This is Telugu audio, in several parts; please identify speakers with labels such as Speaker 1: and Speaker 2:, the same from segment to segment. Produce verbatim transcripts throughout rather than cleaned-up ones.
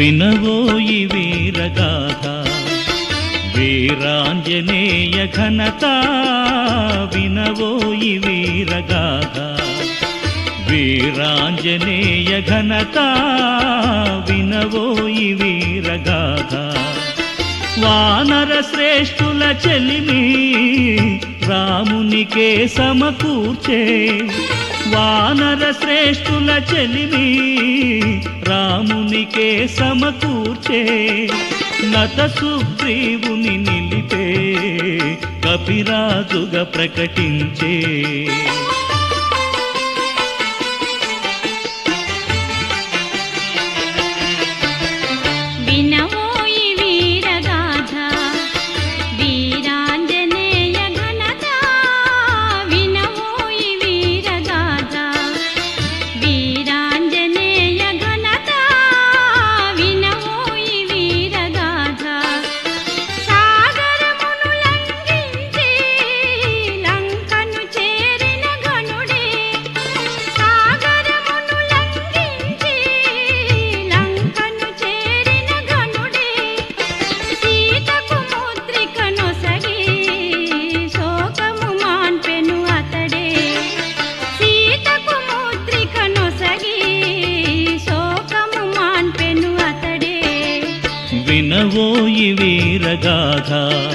Speaker 1: వినవోయి వీరగాథ వీరాంజనేయ ఘనత వినవోయి వీరగాథ వీరాంజనేయ ఘనత వినవోయి వీరగాథ వానర శ్రేష్ఠుల చెలిమి రామునికే సమకూర్చే వానర శ్రేష్ఠుల చెలిమి రామునికే సమకూర్చే నత సుగ్రీవుని నిలిపే కపిరాజుగా ప్రకటించే వినవోయి వీరగాథ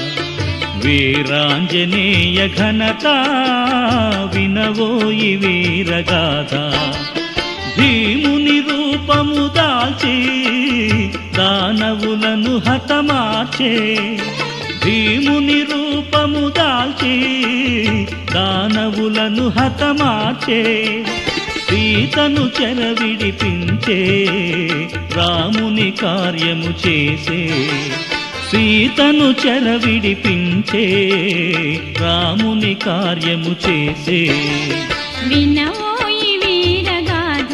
Speaker 1: వీరాంజనేయ ఘనత వినవోయి వీరగాథ భీముని రూపము దాల్చి దానవులను హతమార్చే భీముని రూపము దాల్చి దానవులను హతమార్చే సీతను చెర విడిపించే రాముని కార్యము చేసే సీతను చెర విడిపించే రాముని కార్యము చేసే
Speaker 2: వినవోయి వీరగాథ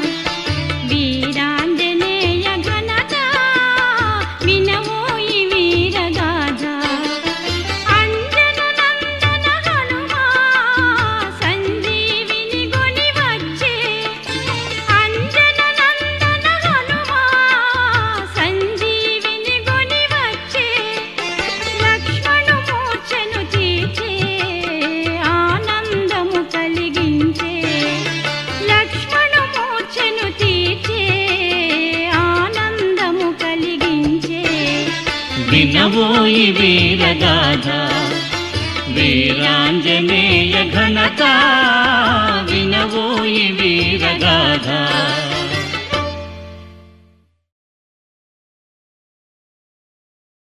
Speaker 2: వీరాంజనేయ ఘనత వినవోయి వీరగాథ అంజన నందన హనుమా సంజీవిని గొని వచ్చే అంజన నందన హనుమా సంజీవిని గొని వచ్చే లక్ష్మణు మూర్ఛను తీర్చే ఆనందము కలిగించే లక్ష్మణు మూర్ఛను తీర్చే ఆనందము కలిగించే
Speaker 1: వినవోయి వీరగాథ వీరాంజనేయ ఘనత వినవోయి వీరగాథ